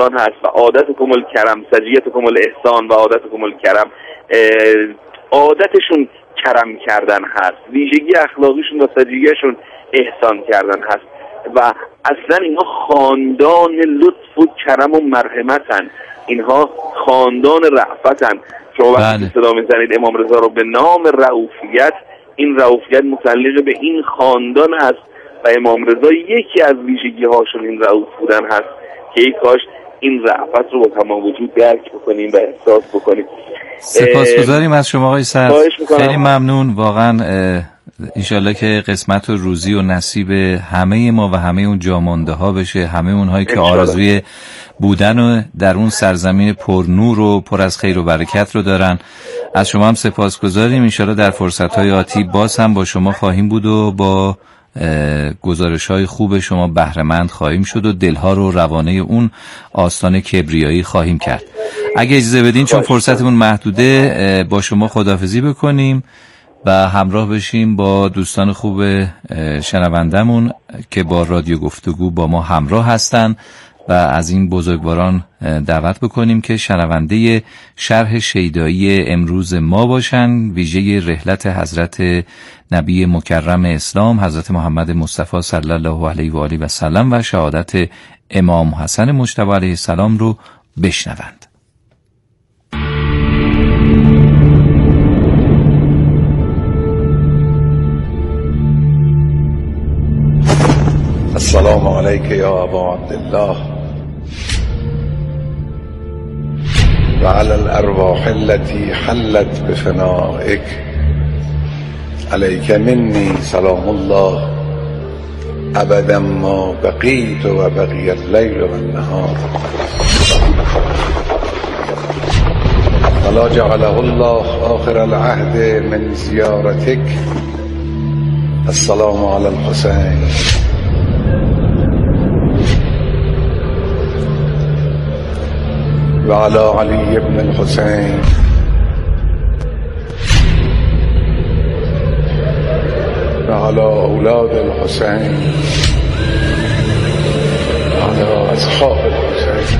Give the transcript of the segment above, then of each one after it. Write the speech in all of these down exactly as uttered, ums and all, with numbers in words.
احسان هست و عادتکم الکرم، سجیتکم الاحسان و عادتکم الکرم، عادتشون کرم کردن هست، ویژگی اخلاقیشون و سجیهشون احسان کردن هست و اصلا اینها خاندان لطف و کرم و مرحمتن، اینها خاندان رأفتن. شما وقتی صدا میزنید امام رضا رو به نام رؤوفیت، این رؤوفیت متعلق به این خاندان است و امام رضا یکی از ویژگی هاشون این رؤوف بودن هست که ای کاش این رأفت رو با تمام وجود درک بکنیم و احساس بکنیم. سپاسگزاریم از شما آقای صدر، خیلی ممنون واقعا. انشالله که قسمت و روزی و نصیب همه ما و همه اون جامانده ها بشه، همه اونهایی که آرزوی بودن و در اون سرزمین پر نور و پر از خیر و برکت رو دارن. از شما هم سپاسگزاریم. انشالله در فرصت‌های آتی باز هم با شما خواهیم بود و با گزارش‌های خوب شما بهره‌مند خواهیم شد و دلها رو روانه اون آستان کبریایی خواهیم کرد. اگه اجازه بدین چون فرصتمون محدوده با شما خداحافظی بکنیم و همراه بشیم با دوستان خوب شنوندمون که با رادیو گفتگو با ما همراه هستن و از این بزرگواران دعوت بکنیم که شنونده شرح شیدایی امروز ما باشن، ویژه رحلت حضرت نبی مکرم اسلام حضرت محمد مصطفی صلی الله علیه و آله و سلم و شهادت امام حسن مجتبی علیه السلام رو بشنوند. السلام علیک یا ابا عبدالله و علی الارواح التي حلت بفنائک، علیک منی سلام الله ابدا ما بقیت و بقی اللیل و النهار، ولا جعله الله آخر العهد من زیارتک. السلام علی الحسین و علی علی ابن الحسین و علی اولاد الحسین و علی اصحاب الحسین.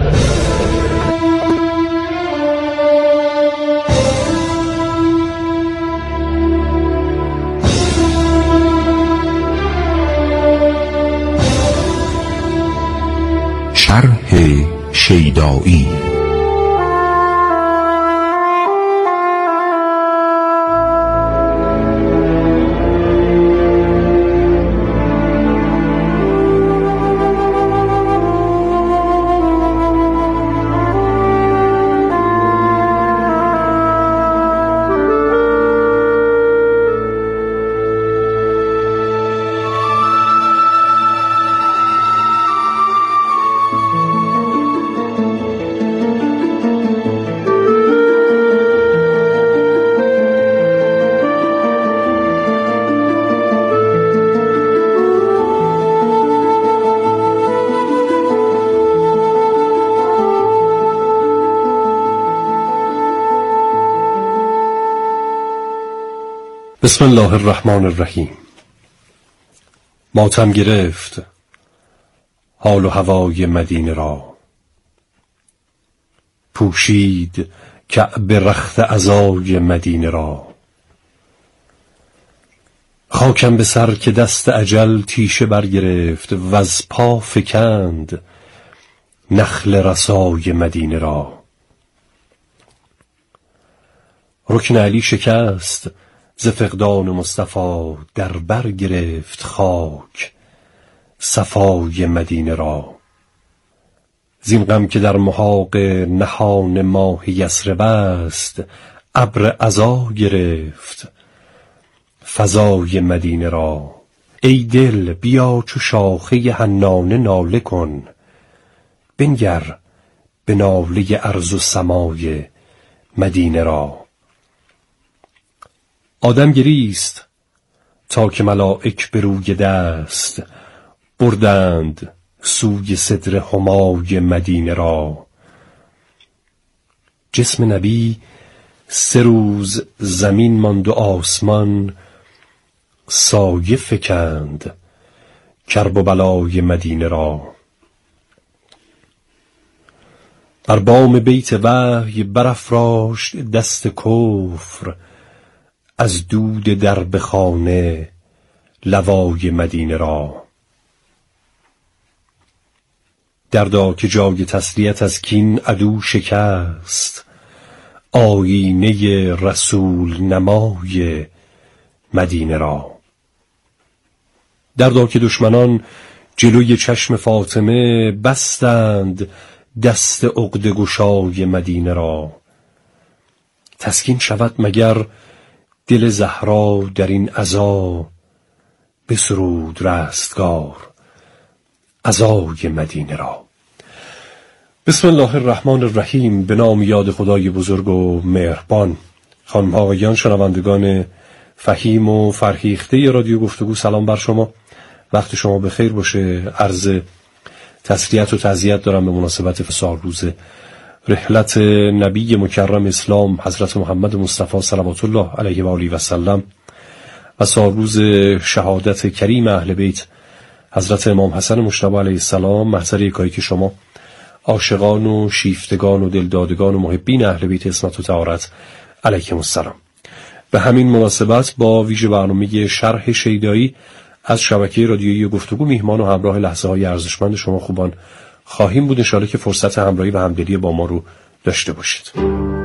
شرح شیدایی. بسم الله الرحمن الرحیم. ماتم گرفت حال و هوای مدینه را، پوشید کعب رخت عزای مدینه را. خاکم به سر که دست اجل تیشه برگرفت و از پا فکند نخل رسای مدینه را. رکن علی شکست ز فقدان مصطفی، در بر گرفت خاک صفای مدینه را. زین غم که در محاق نهان ماه یثرب است، ابر عزا گرفت فضای مدینه را. ای دل بیا چو شاخه حنانه ناله کن، بنگر به ناله ارض و سمای مدینه را. آدم گریست تا که ملائک به روی دست، بردند سوی صدر همای مدینه را. جسم نبی سه روز زمین ماند و آسمان سایه فکند کرب و بلای مدینه را. بر بام بیت وحی برافراشت دست کفر، از دود در بخانه لوای مدینه را. دردا که جای تسلیت از کین عدو شکست، آیینه رسول نمای مدینه را. دردا که دشمنان جلوی چشم فاطمه، بستند دست عقده گشای مدینه را. تسکین شود مگر دل زهرا در این عزا، بسرود رستگار عزای مدینه را. بسم الله الرحمن الرحیم. به نام یاد خدای بزرگ و مهربان. خانم ها آقایان شنوندگان فهیم و فرهیخته رادیو گفتگو، سلام بر شما. وقت شما بخیر باشه. عرض تسلیت و تعزیت دارم به مناسبت سال روز رحلت نبی مکرم اسلام حضرت محمد مصطفی صلوات الله علیه و آله و سلم و سال روز شهادت کریم اهل بیت حضرت امام حسن مجتبی علیه السلام، محضر یکایی که شما عاشقان و شیفتگان و دلدادگان و محبین اهل بیت عصمت و طهارت علیکم السلام. به همین مناسبت با ویژه برنامه شرح شیدایی از شبکه رادیویی گفتگو میهمان و همراه لحظه های ارزشمند شما خوبان خواهیم بود. انشاءالله که فرصت همراهی و همدلی با ما رو داشته باشید.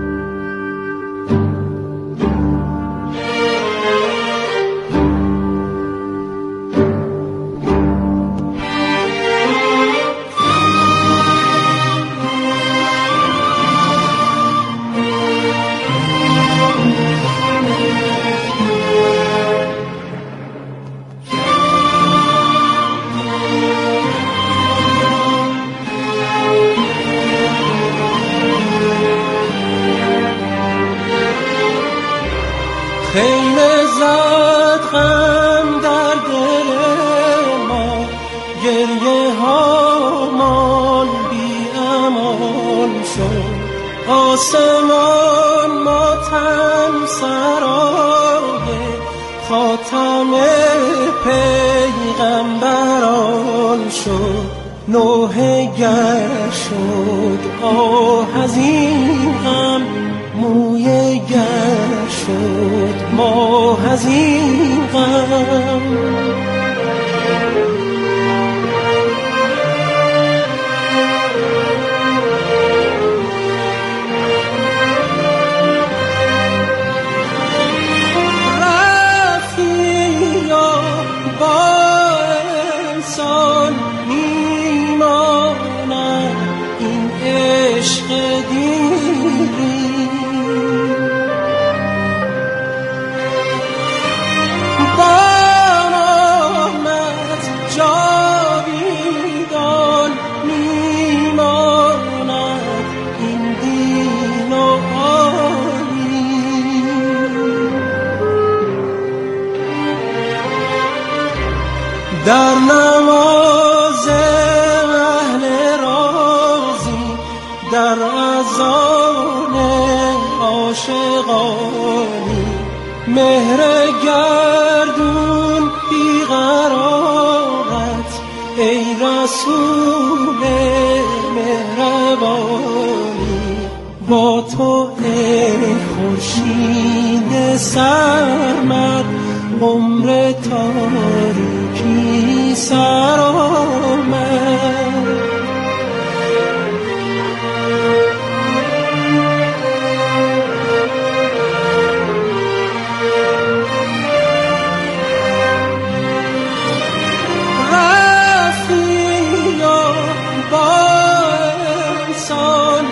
آسمان ماتم سرای خاتم پیغمبران شد، نوحه گر شد آه از این غم، مویه گر شد ماه از این غم. در نماز اهل رازی، در اذان عاشقانی، مهر گردون بیقرارت ای رسول مهربانی. با تو ای خورشید سرمد، عمر تاریکی سر آمد. رفیقا با انسان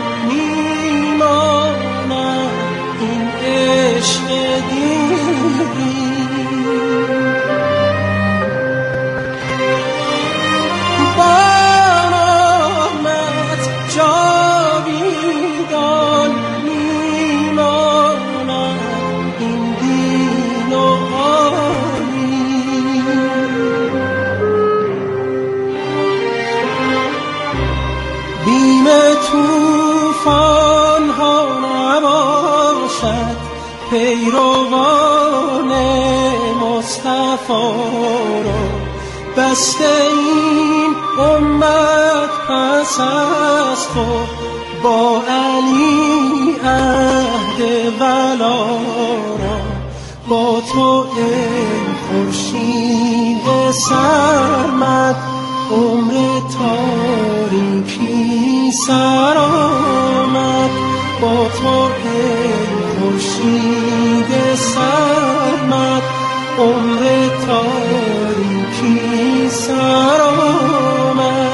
میماند این عشق دیری. توفان ها نباشد پیروان مصطفی را، بسته این امت پس از خود با علی عهد ولا را با تو ای خورشید سرمد عمر تاریکی سر آمد با تو ای خورشید سرمد عمر تاریکی سر آمد.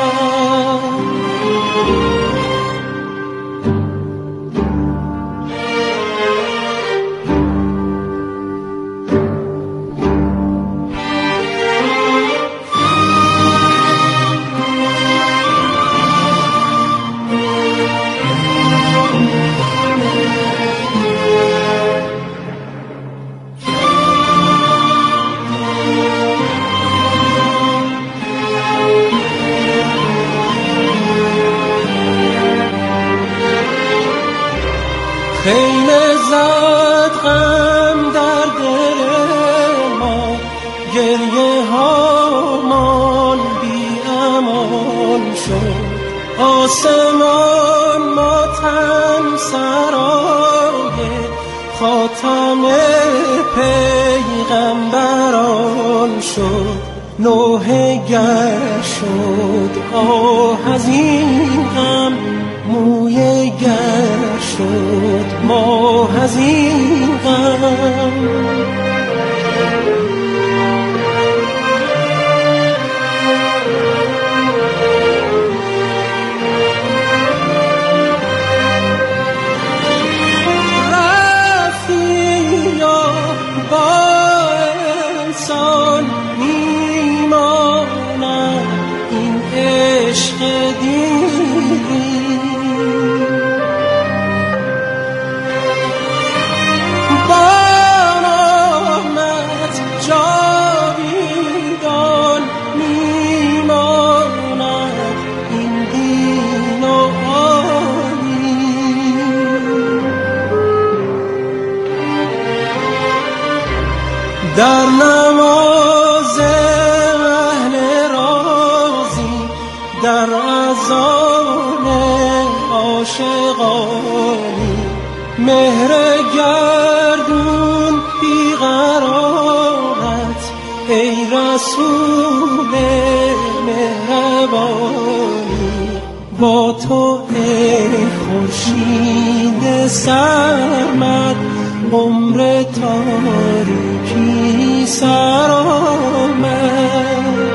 خیلی زد غم در دل ما گریه هامان بی امان شد آسمان ماتم سرای خاتم پیغمبران شد نوحه گر شد آه از این غم موی گر شد ماه از این غم. رفتی یا با انسان میماند این عشق دیری در نماز اهل رازی در اذان عاشقانی مهر گردون بیقرارت ای رسول مهربانی با تو ای خورشید سرمد عمر تاریکی سر آمد.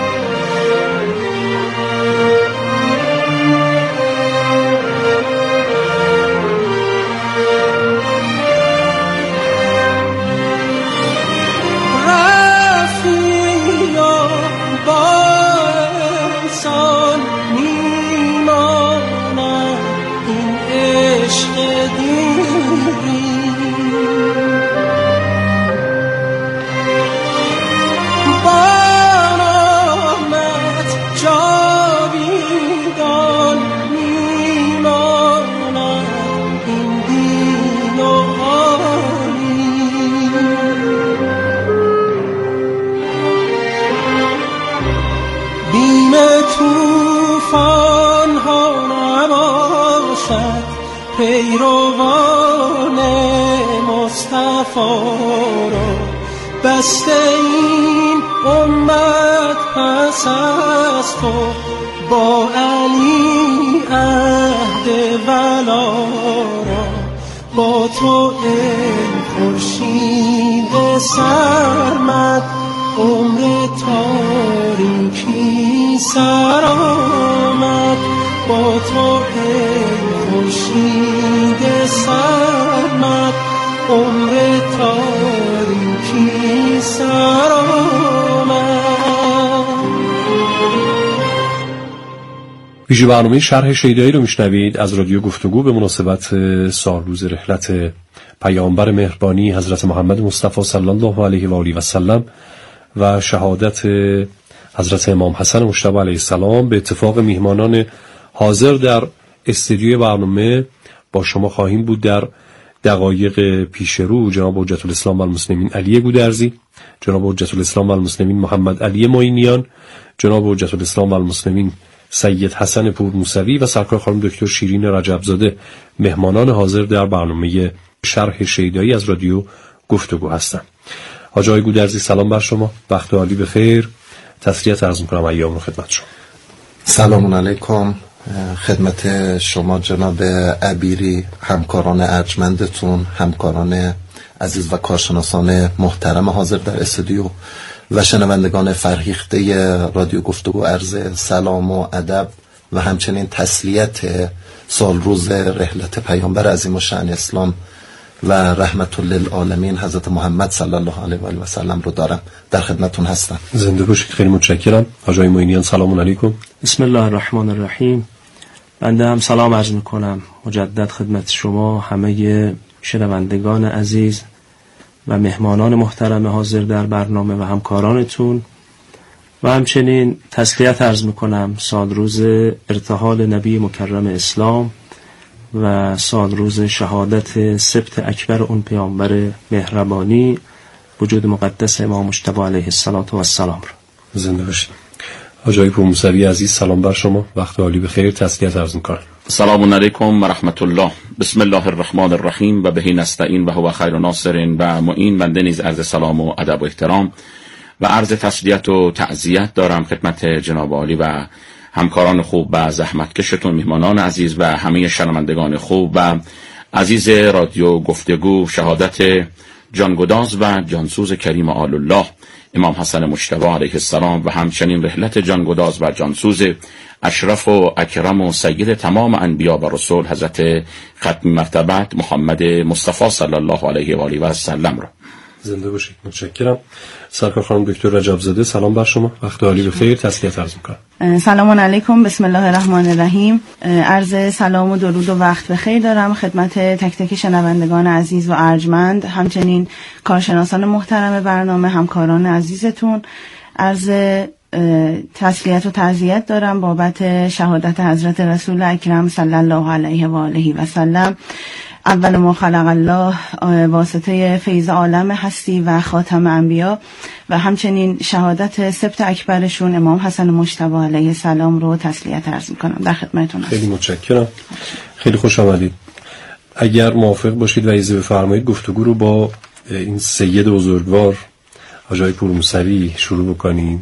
رفتی یا با انسان میماند این عشق دیری توفان ها نباشد پیروان مصطفی را بسته این امت پس از تو با علی عهد ولا را با تو ای خورشید سرمد عمر تاریکی سر آمد با تو ای خورشید سرمد عمر تاریکی سر آمد. ویژه برنامه شرح شیدایی رو میشنوید از رادیو گفتگو به مناسبت سالروز رحلت پیامبر مهربانی حضرت محمد مصطفی صلی الله علیه و آله و سلم و شهادت حضرت امام حسن مجتبی علیه السلام. به اتفاق میهمانان حاضر در استودیوی برنامه با شما خواهیم بود در دقایق پیش رو جناب حجت الاسلام و المسلمین علی گودرزی، جناب حجت الاسلام و المسلمین محمد علی معینیان، جناب حجت الاسلام و المسلمین سید حسن پور موسوی و سرکار خانم دکتر شیرین رجبزاده مهمانان حاضر در برنامه شرح شیدایی از رادیو گفتگو هستند. حاج آقای گودرزی سلام بر شما، وقت عالی بخیر. تسلیت عرض می‌کنم ایام رو خدمت شما. سلام علیکم خدمت شما جناب عبیری، همکاران ارجمندتون، همکاران عزیز و کارشناسان محترم حاضر در استودیو و شنوندگان فرهیخته رادیو گفتگو عرض سلام و ادب و همچنین تسلیت سال روز رحلت پیامبر عظیم الشأن اسلام و رحمت للعالمین حضرت محمد صلی الله علیه و آله و سلم رو دارم. در خدمتتون هستم. زنده باشید. خیلی متشکرم. حاج آقای معینیان سلام علیکم. بسم الله الرحمن الرحیم. بنده هم سلام عرض میکنم مجدد خدمت شما، همه شنوندگان عزیز و مهمانان محترم حاضر در برنامه و همکارانتون، و همچنین تسلیت عرض میکنم سال روز ارتحال نبی مکرم اسلام و سال روز شهادت سبت اکبر اون پیامبر مهربانی وجود مقدس امام مجتبی علیه الصلاة و السلام رو. زنده باشید. حاج آقای پور موسوی عزیز سلام بر شما، وقت عالی بخیر. تسلیت عرض میکنم. سلام علیکم و رحمت الله. بسم الله الرحمن الرحیم و بهی نستعین و هو خیر ناصر و معین. بنده نیز عرض سلام و ادب و احترام و عرض تسلیت و تعزیت دارم خدمت جناب عالی و همکاران خوب و زحمتکشتون، میهمانان عزیز و همه شنوندگان خوب و عزیز رادیو گفتگو. شهادت جانگداز و جانسوز کریم آل الله امام حسن مجتبی علیه السلام و همچنین رحلت جانگداز و جانسوز اشرف و اکرم و سید تمام انبیا و رسول حضرت ختم مرتبت محمد مصطفی صلی الله علیه و آله و سلم را. زنده باشید. متشکرم. سرکار خانم دکتر رجبزاده سلام بر شما، وقت عالی بخیر. تسلیت عرض می‌کنم. سلام علیکم. بسم الله الرحمن الرحیم. عرض سلام و درود و وقت بخیر دارم خدمت تک تک شنوندگان عزیز و ارجمند، همچنین کارشناسان محترم برنامه، همکاران عزیزتون. عرض تسلیت و تعزیت دارم بابت شهادت حضرت رسول اکرم صلی الله علیه و آله و سلم. اول ما خلق الله، واسطه فیض عالم هستی و خاتم انبیا، و همچنین شهادت سبت اکبرشون امام حسن مجتبی علیه السلام رو تسلیت عرض میکنم. در خدمتتون هستم. خیلی متشکرم. خیلی خوش آمدید. اگر موافق باشید و اجازه بفرمایید گفتگو رو با این سید بزرگوار حاج آقای پور موسوی شروع بکنیم.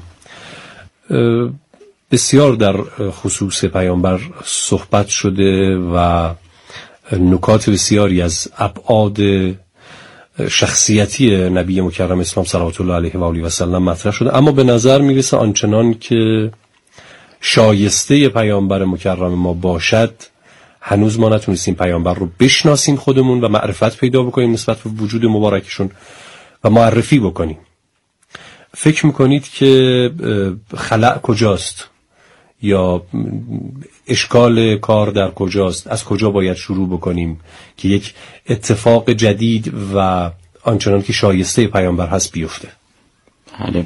بسیار در خصوص پیامبر صحبت شده و نکات بسیاری از ابعاد شخصیتی نبی مکرم اسلام صلوات الله علیه و آله و سلم مطرح شده، اما به نظر میرسه آنچنان که شایسته پیامبر مکرم ما باشد هنوز ما نتونستیم پیامبر رو بشناسیم خودمون و معرفت پیدا بکنیم نسبت به وجود مبارکشون و معرفی بکنیم. فکر میکنید که خلأ کجاست یا اشکال کار در کجاست؟ از کجا باید شروع بکنیم که یک اتفاق جدید و آنچنان که شایسته پیامبر هست بیفته؟ بله.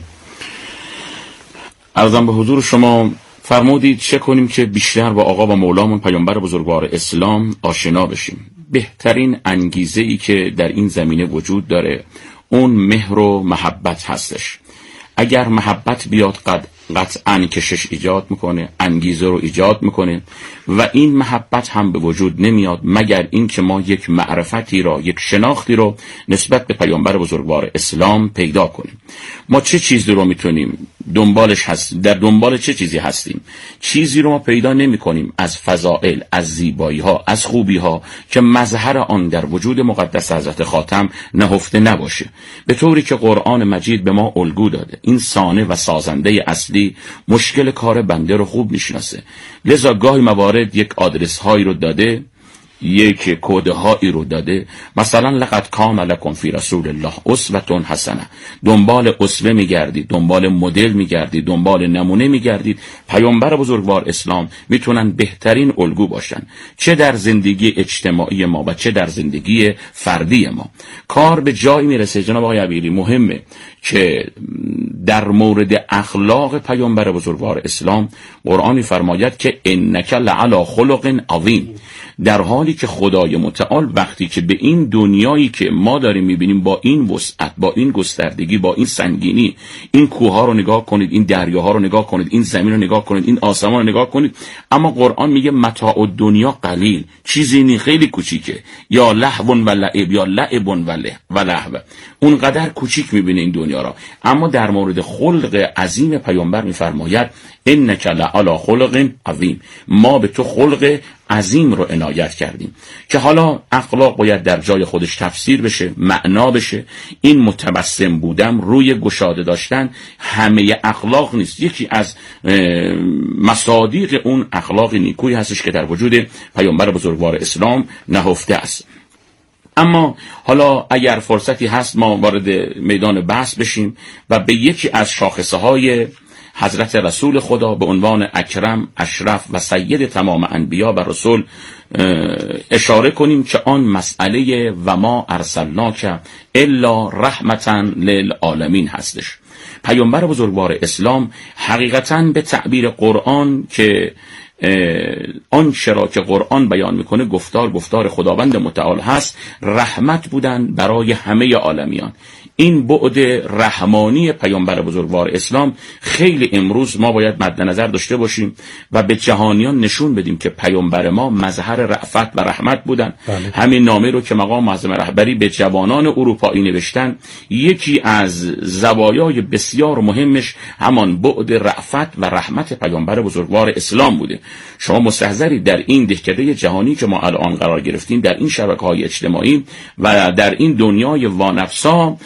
عرضم به حضور شما فرمودید چه کنیم که بیشتر با آقا و مولامون پیامبر بزرگوار اسلام آشنا بشیم. بهترین انگیزه ای که در این زمینه وجود داره اون مهر و محبت هستش. اگر محبت بیاد قد قطعاً کشش ایجاد میکنه، انگیزه رو ایجاد میکنه و این محبت هم به وجود نمیاد مگر این که ما یک معرفتی را، یک شناختی رو نسبت به پیامبر بزرگوار اسلام پیدا کنیم. ما چه چیزی رو میتونیم دنبالش هست، در دنبال چه چیزی هستیم؟ چیزی رو ما پیدا نمی کنیم از فضائل، از زیبایی ها، از خوبی ها که مظهر آن در وجود مقدس حضرت خاتم نهفته نباشه، به طوری که قرآن مجید به ما الگو داده. این صانع و سازنده اصلی مشکل کار بنده رو خوب میشناسه، لذا گاهی موارد یک آدرس هایی رو داده، یک کد هایی رو داده، مثلا لقد کان لکم فی رسول الله اسوه حسنه. دنبال اسوه میگردید، دنبال مدل میگردید، دنبال نمونه میگردید. پیامبر بزرگوار اسلام میتونن بهترین الگو باشن، چه در زندگی اجتماعی ما و چه در زندگی فردی ما. کار به جایی میرسه جناب آقای عبیری، مهمه که در مورد اخلاق پیامبر بزرگوار اسلام قرآنی فرماید که انک لعلی خلق عظیم. در حالی که خدای متعال وقتی که به این دنیایی که ما داریم میبینیم با این وسعت، با این گستردگی، با این سنگینی، این کوهها رو نگاه کنید، این دریاها رو نگاه کنید، این زمین رو نگاه کنید، این آسمان رو نگاه کنید، اما قرآن میگه متاع الدنیا قلیل، چیزی نی، خیلی کوچیکه، یا لهو و لعب، یا لعب و لهو، اونقدر کوچیک میبینه این دنیا را. اما در مورد خلق عظیم پیامبر میفرماید انک لعلی خلق عظیم، ما به تو خلق عظیم رو عنایت کردیم. که حالا اخلاق باید در جای خودش تفسیر بشه، معنا بشه. این متبسم بودم، روی گشاده داشتن، همه اخلاق نیست، یکی از مصادیق اون اخلاق نیکویی هستش که در وجود پیامبر بزرگوار اسلام نهفته است. اما حالا اگر فرصتی هست ما وارد میدان بحث بشیم و به یکی از شاخصه های حضرت رسول خدا به عنوان اکرم، اشرف و سید تمام انبیا و رسول اشاره کنیم که آن مسئله و ما ارسلناک الا رحمتا للعالمین هستش. پیامبر بزرگوار اسلام حقیقتاً به تعبیر قرآن که آنچه را که قرآن بیان میکنه گفتار گفتار خداوند متعال هست، رحمت بودن برای همه عالمیان. این بعد رحمانی پیامبر بزرگوار اسلام خیلی امروز ما باید مد نظر داشته باشیم و به جهانیان نشون بدیم که پیامبر ما مظهر رأفت و رحمت بودن. بله. همین نامه رو که مقام معظم رهبری به جوانان اروپایی نوشتن، یکی از زوایای بسیار مهمش همان بعد رأفت و رحمت پیامبر بزرگوار اسلام بوده. شما مستحضری در این دهکده جهانی که ما الان قرار گرفتیم، در این شبکه‌های اجتماعی و در این دنیای وانفسا،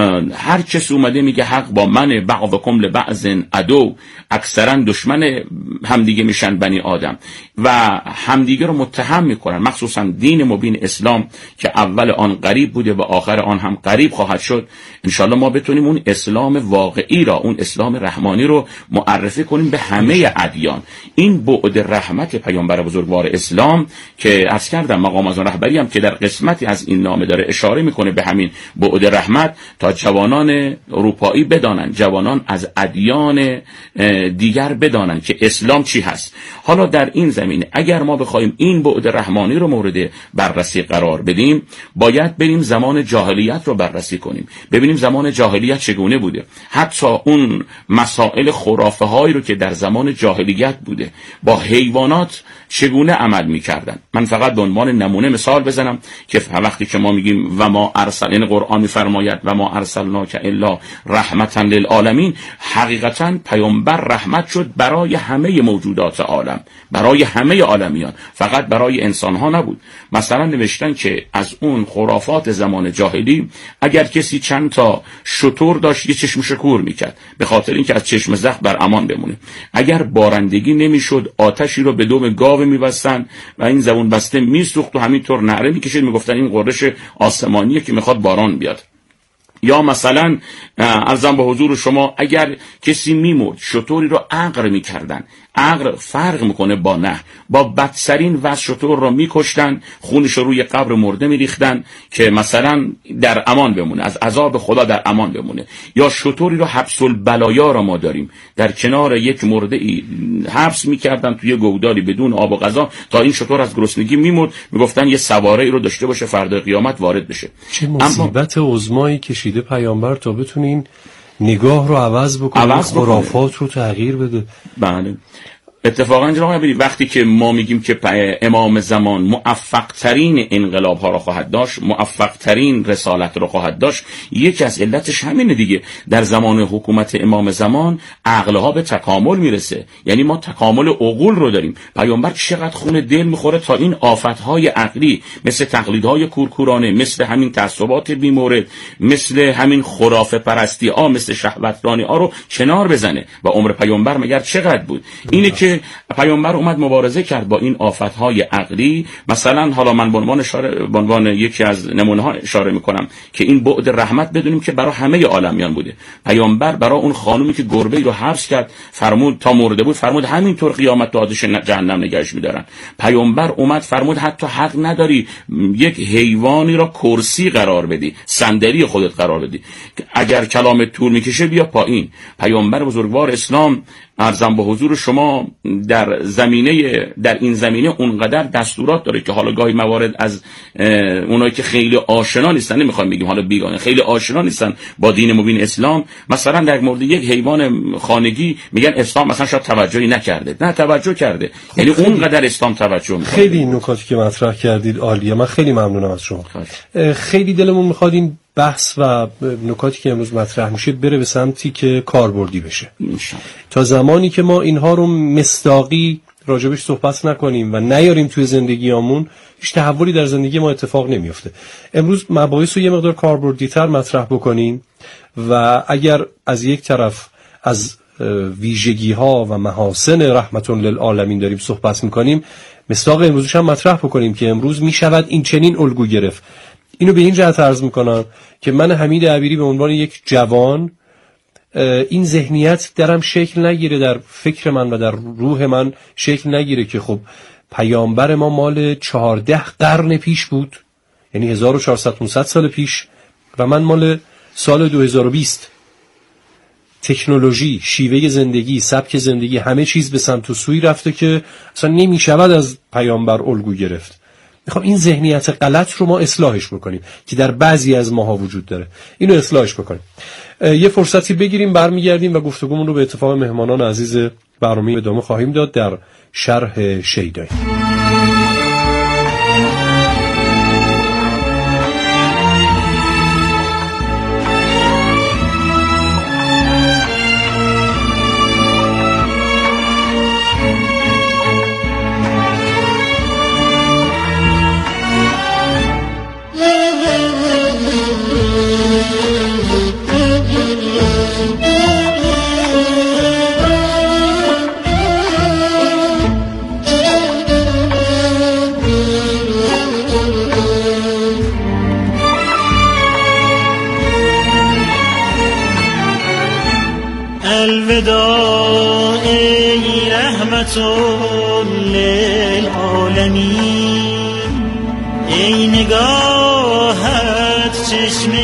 هر کس اومده میگه حق با من، بعضکم لبعض عدو، اکثرا دشمن همدیگه میشن بنی آدم و همدیگه رو متهم میکنن، مخصوصا دین مبین اسلام که اول آن قریب بوده و آخر آن هم قریب خواهد شد. انشالله ما بتونیم اون اسلام واقعی را، اون اسلام رحمانی رو معرفی کنیم به همه ادیان. این بعد رحمت پیامبر بزرگوار اسلام که عرض کردم مقام معظم رهبری هم که در قسمتی از این نامه داره اشاره میکنه به همین بعد رحمت، تا جوانان اروپایی بدانن، جوانان از ادیان دیگر بدانن که اسلام چی هست. حالا در این زمینه اگر ما بخوایم این بعد رحمانی رو مورد بررسی قرار بدیم، باید بریم زمان جاهلیت رو بررسی کنیم، ببینیم زمان جاهلیت چگونه بوده، حتی اون مسائل خرافه هایی رو که در زمان جاهلیت بوده با حیوانات چگونه عمل می‌کردن. من فقط به عنوان نمونه مثال بزنم که وقتی که ما میگیم و ما ارسل، این قرآن می‌فرماید و ما ارسلناک الا رحمتا للعالمین، حقیقتا پیامبر رحمت شد برای همه موجودات عالم، برای همه عالمیان، فقط برای انسان ها نبود. مثلا نوشتن که از اون خرافات زمان جاهلی اگر کسی چند تا شتر داشت یه چشم شکور میکرد به خاطر اینکه از چشم زخم بر امان بمونه. اگر بارندگی نمیشد آتشی رو به دم گاو میبستن و این زبون بسته میسوخت و همینطور نعره میکشید، میگفتن این قررش آسمانیه که میخواد باران بیاد. یا مثلا عرضم به حضور شما اگر کسی میمرد شتوری رو عقر میکردن. عقر فرق میکنه با نه، با بدترین وضع شتور رو میکشتن، خونش رو روی قبر مرده میریختن که مثلا در امان بمونه، از عذاب خدا در امان بمونه. یا شتوری رو حبس البلایا رو ما داریم، در کنار یک مرده ای حبس میکردن توی گودالی بدون آب و غذا تا این شتور از گرسنگی میمرد، میگفتن یه سواره ای رو داشته باشه فردا قیامت وارد بشه. چه مصیبت عظمایی کشیده پیامبر تا بتونین نگاه رو عوض بکنه، خرافات رو تغییر بده. بله اتفاقا جناب عبیدی وقتی که ما میگیم که امام زمان موفق ترین انقلاب ها رو خواهد داشت، موفق ترین رسالت رو خواهد داشت، یکی از علتش همینه دیگه. در زمان حکومت امام زمان عقل ها به تکامل میرسه، یعنی ما تکامل عقول رو داریم. پیامبر چقدر خون دل میخوره تا این آفت های عقلی مثل تقلیدهای کورکورانه، مثل همین تعصبات بیمورد، مثل همین خرافه پرستی ها، مثل شهوترانی ها رو کنار بزنه. و عمر پیامبر مگر چقدر بود؟ اینه که پیامبر اومد مبارزه کرد با این آفت‌های عقلی. مثلا حالا من به عنوان اشاره به عنوان یکی از نمونه‌ها اشاره می‌کنم که این بعد رحمت بدونیم که برای همه عالمیان بوده. پیامبر برای اون خانومی که گربه‌ای رو حبس کرد فرمود تا مرده بود، فرمود همینطور قیامت تا آتش جهنم نگهش می‌دارن. پیامبر اومد فرمود حتی حق نداری یک حیوانی را کرسی قرار بدی، صندلی خودت قرار بدی، اگر کلامت طول می‌کشه بیا پایین. پیامبر بزرگوار اسلام عرضم به حضور شما در زمینه در این زمینه اونقدر دستورات داره که حالا گاهی موارد از اونایی که خیلی آشنا نیستن، نمیخوایم بگیم حالا بیگانه، خیلی آشنا نیستن با دین مبین اسلام، مثلا در مورد یک حیوان خانگی میگن اسلام مثلا شاید توجهی نکرده. نه، توجه کرده. یعنی اونقدر اسلام توجه میکنه. خیلی این نکاتی که مطرح کردید عالیه، من خیلی ممنونم از شما. خیلی دلمون میخواد این بحث و نکاتی که امروز مطرح میشه بره به سمتی که کاربردی بشه. تا زمانی که ما اینها رو مصداقی راجبش صحبت نکنیم و نیاریم توی زندگیامون، هیچ تحولی در زندگی ما اتفاق نمیفته. امروز مباحث رو یه مقدار کاربردی‌تر مطرح بکنیم و اگر از یک طرف از ویژگی‌ها و محاسن رحمت للعالمین داریم صحبت میکنیم، مصداق امروزش هم مطرح بکنیم که امروز میشود این چنین الگو گرفت. اینو به این جهت عرض میکنم که من حمید عبیری به عنوان یک جوان این ذهنیت درم شکل نگیره، در فکر من و در روح من شکل نگیره که خب پیامبر ما مال چهارده قرن پیش بود، یعنی هزار و چهارصد پانصد سال پیش، و من مال سال دو هزار و بیست. تکنولوژی، شیوه زندگی، سبک زندگی، همه چیز به سمت و سوی رفته که اصلا نمیشود از پیامبر الگو گرفت. میخوام این ذهنیت غلط رو ما اصلاحش بکنیم که در بعضی از ماها وجود داره، اینو اصلاحش بکنیم. یه فرصتی بگیریم، برمیگردیم و گفتگومون رو به اتفاق مهمانان عزیز برنامه ادامه خواهیم داد در شرح شیدایی. الوداع ای رحمت للعالمین، ای نگاهت چشمه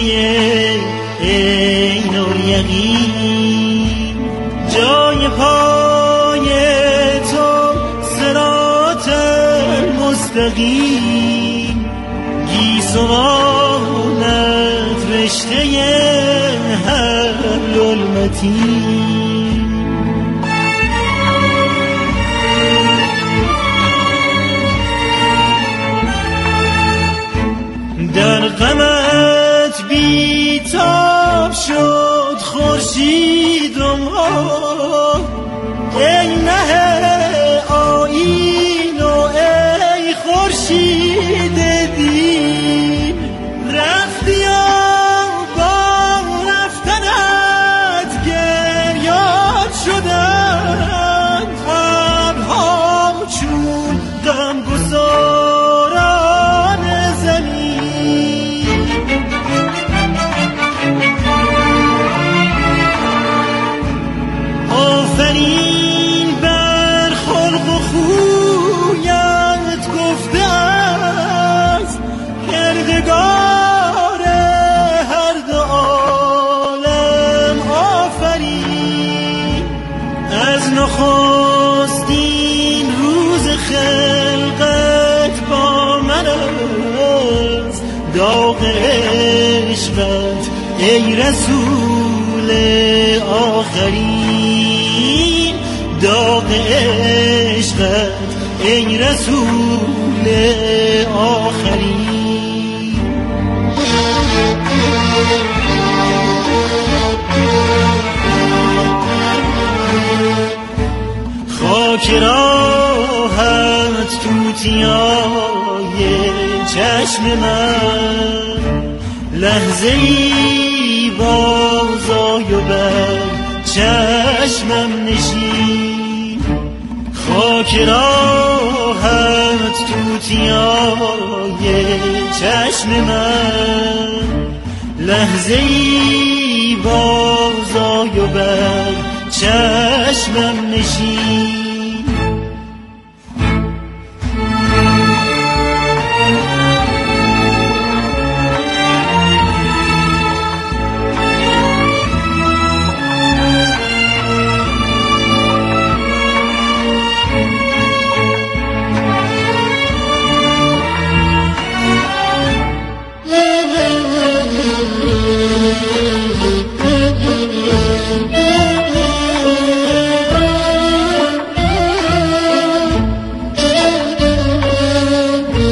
عین و یقین، جای پای تو صراط مستقیم، گیسوانت رشته حبل المتین. در غمت بیتاب شد خورشید و ماه، ای مه آیین و ای خورشید دین، رفتی و با رفتنت گریان شدند، ابرها چون غمگساران زمین. آفرین بر خلق و خویت گفته است کردگار هر دو عالم. آفرین از نخستین روز خلقت با من است، داغ عشقت ای رسول آخرین، داغ عشقت ای رسول آخرین. خاک راهت توتیای چشم من، لحظه ای بازای و بر چشمم نشین. خاک راهت توتیای چشم من، لحظه ای بازای و بر چشمم نشین.